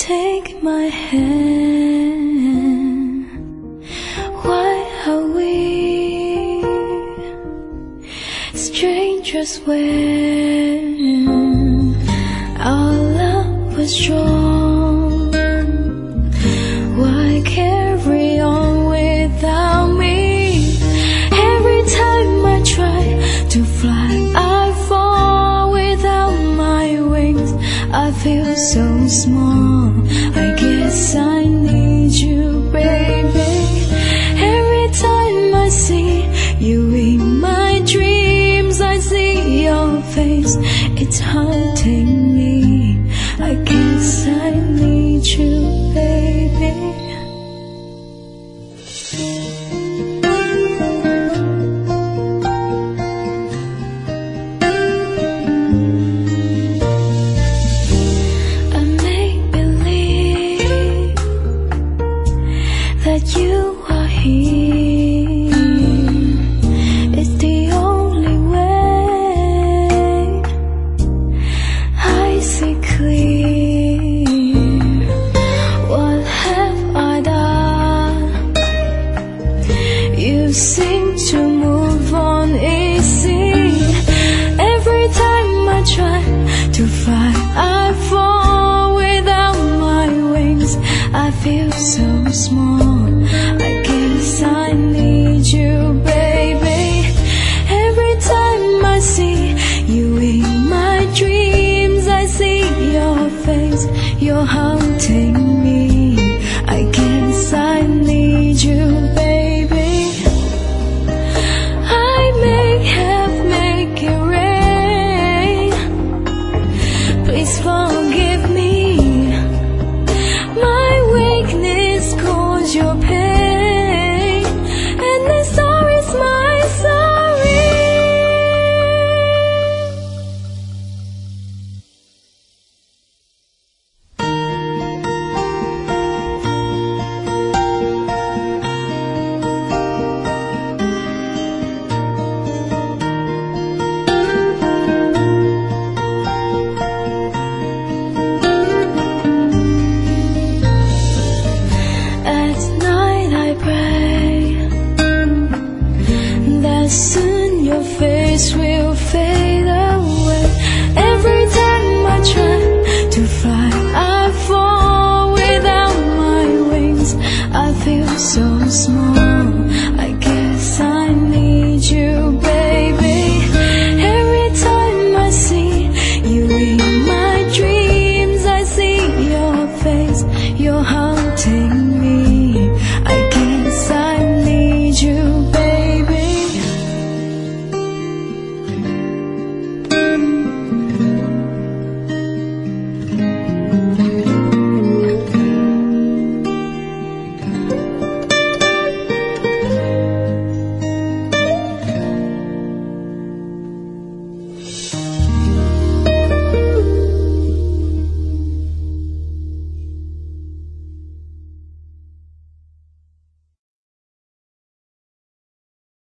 take my hand. Why are we strangers when our love was strong? Why carry on without me? Every time I try to fly, I fall without my wings. I feel so small, I guess I need you, baby. Every time I see you in my dreams, I see your face, it's haunting me. I guess I need you, baby. That you are here is the only way I see clear. What have I done? You seem to move on easy. Every time I try to fly, I fall without my wings. I feel so small, I guess I need you, baby. Every time I see you in my dreams, I see your face, you're haunting me. I guess I need you, baby. I may have made it rain, please forgive me. My weakness caused your pain, and this sorry's my sorry. Soon your face will fade away. Every time I try to fly, I fall without my wings. I feel so small, I guess I need you, baby. Every time I see you in my dreams, I see your face, your heart.